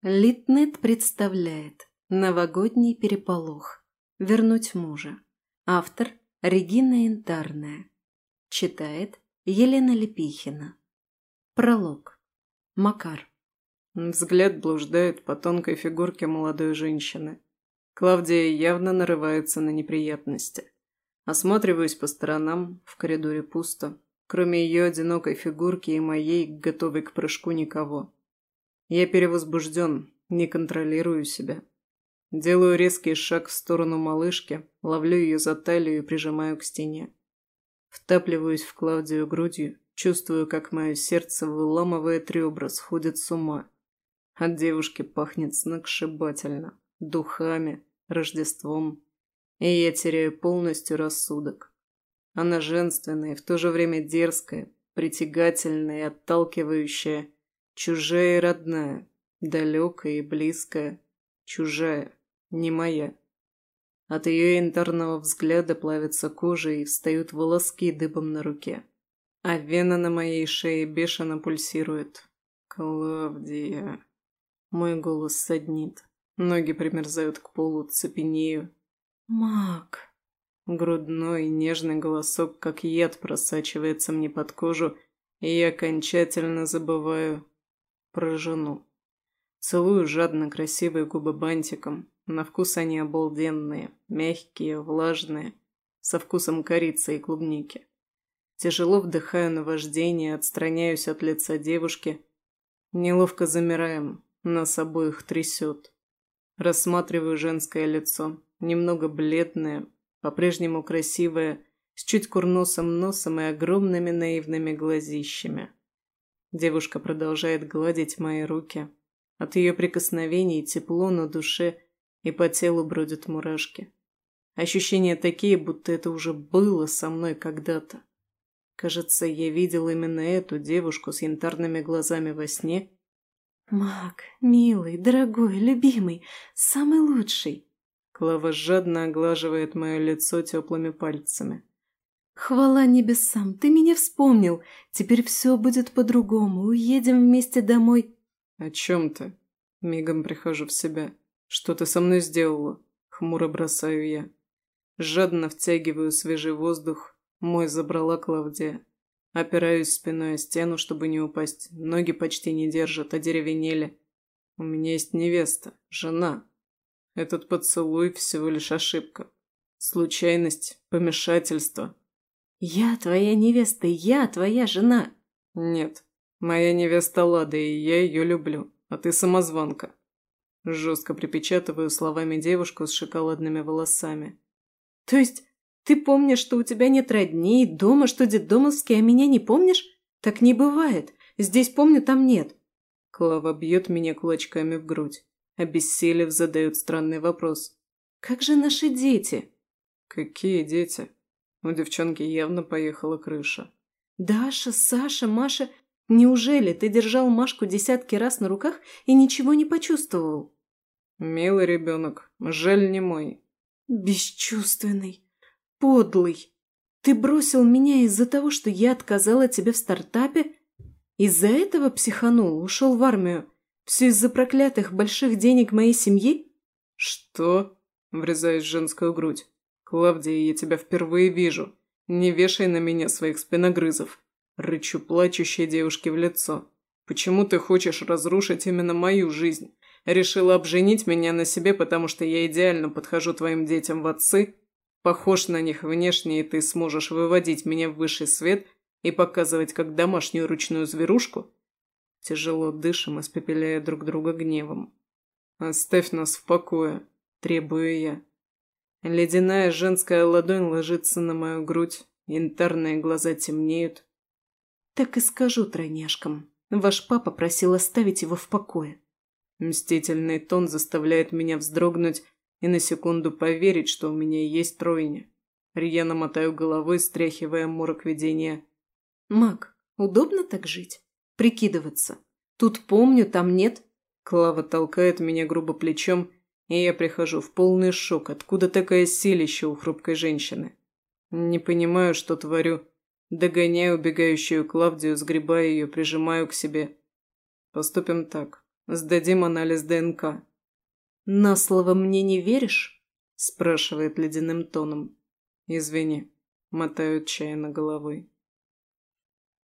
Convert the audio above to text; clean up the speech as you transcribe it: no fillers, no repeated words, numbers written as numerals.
Литнет представляет «Новогодний переполох. Вернуть мужа». Автор Регина Янтарная. Читает Елена Лепихина. Пролог. Макар. Взгляд блуждает по тонкой фигурке молодой женщины. Клавдия явно нарывается на неприятности. Осматриваюсь по сторонам, в коридоре пусто. Кроме ее одинокой фигурки и моей, готовой к прыжку, никого. Я перевозбужден, не контролирую себя. Делаю резкий шаг в сторону малышки, ловлю ее за талию и прижимаю к стене. Втапливаюсь в Клавдию грудью, чувствую, как мое сердце выламывает ребра, сходит с ума. От девушки пахнет сногсшибательно, духами, Рождеством, и я теряю полностью рассудок. Она женственная, в то же время дерзкая, притягательная и отталкивающая, чужая и родная, далекая и близкая, чужая, не моя. От ее янтарного взгляда плавится кожа и встают волоски дыбом на руке. А вена на моей шее бешено пульсирует. «Клавдия...» Мой голос саднит. Ноги примерзают к полу, цепенею. «Мак...» Грудной, нежный голосок, как яд, просачивается мне под кожу, и я окончательно забываю про жену. Целую жадно красивые губы бантиком. На вкус они обалденные, мягкие, влажные, со вкусом корицы и клубники. Тяжело вдыхаю наваждение, отстраняюсь от лица девушки. Неловко замираем, нас обоих трясет. Рассматриваю женское лицо, немного бледное, по-прежнему красивое, с чуть курносым носом и огромными наивными глазищами. Девушка продолжает гладить мои руки. От ее прикосновений тепло на душе, и по телу бродят мурашки. Ощущения такие, будто это уже было со мной когда-то. Кажется, я видел именно эту девушку с янтарными глазами во сне. «Мак, милый, дорогой, любимый, самый лучший!» Клава жадно оглаживает мое лицо теплыми пальцами. «Хвала небесам, ты меня вспомнил. Теперь все будет по-другому. Уедем вместе домой». «О чем ты?» Мигом прихожу в себя. «Что ты со мной сделала?» Хмуро бросаю я. Жадно втягиваю свежий воздух. Мой забрала Клавдия. Опираюсь спиной о стену, чтобы не упасть. Ноги почти не держат, одеревенели. У меня есть невеста, жена. Этот поцелуй всего лишь ошибка. Случайность, помешательство. «Я твоя невеста, я твоя жена». Нет, моя невеста Лада, и я ее люблю, а ты самозванка. Жестко припечатываю словами девушку с шоколадными волосами. «То есть ты помнишь, что у тебя нет родней, дома, что детдомовский, а меня не помнишь? Так не бывает. Здесь помню, там нет». Клава бьет меня кулачками в грудь. Обессилев, задает странный вопрос. «Как же наши дети?» «Какие дети?» У девчонки явно поехала крыша. «Даша, Саша, Маша. Неужели ты держал Машку десятки раз на руках и ничего не почувствовал?» «Милый ребенок, жаль не мой». «Бесчувственный, подлый. Ты бросил меня из-за того, что я отказала тебе в стартапе? Из-за этого психанул, ушел в армию? Все из-за проклятых больших денег моей семьи?» «Что?» – врезаюсь в женскую грудь. «Клавдия, я тебя впервые вижу. Не вешай на меня своих спиногрызов». Рычу плачущей девушке в лицо. «Почему ты хочешь разрушить именно мою жизнь? Решила обженить меня на себе, потому что я идеально подхожу твоим детям в отцы? Похож на них внешне, и ты сможешь выводить меня в высший свет и показывать как домашнюю ручную зверушку?» Тяжело дышим, испепеляя друг друга гневом. «Оставь нас в покое», – требую я. Ледяная женская ладонь ложится на мою грудь, янтарные глаза темнеют. «Так и скажу тройняшкам. Ваш папа просил оставить его в покое». Мстительный тон заставляет меня вздрогнуть и на секунду поверить, что у меня есть тройня. Рьяно мотаю головой, стряхивая морок видения. «Мак, удобно так жить? Прикидываться? Тут помню, там нет?» Клава толкает меня грубо плечом, и я прихожу в полный шок, откуда такая силища у хрупкой женщины. Не понимаю, что творю. Догоняю убегающую Клавдию, сгребаю ее, прижимаю к себе. Поступим так. Сдадим анализ ДНК». «На слово мне не веришь?» – спрашивает ледяным тоном. «Извини», – мотаю отчаянно головой.